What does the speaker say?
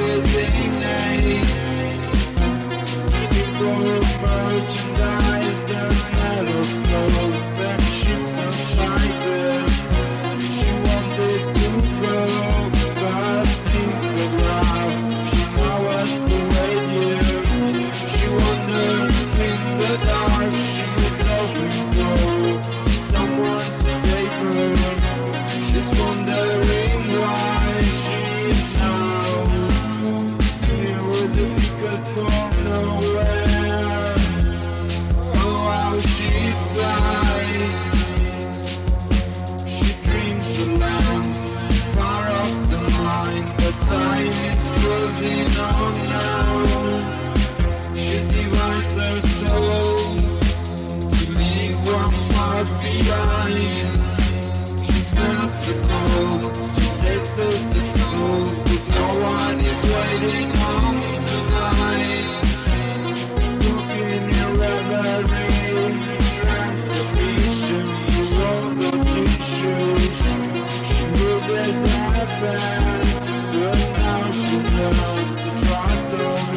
is innate. For merchandise, there's metal souls and ships and fighters. She wanted to go, but think around. She knows the radio. She wanders in the dark. She was hoping for someone to save her. She's wondering why she is now here with a ticket from nowhere. Oh, how she sighs. She dreams of lands far off the mind, but time is closing on now. She divides her soul to leave one heart behind. She smells the cold, she tastes the soul, but no one is waiting home tonight. Looking in reverie, transformation, she rolls her t-shirt. She knew this happened, but now she knows to trust her.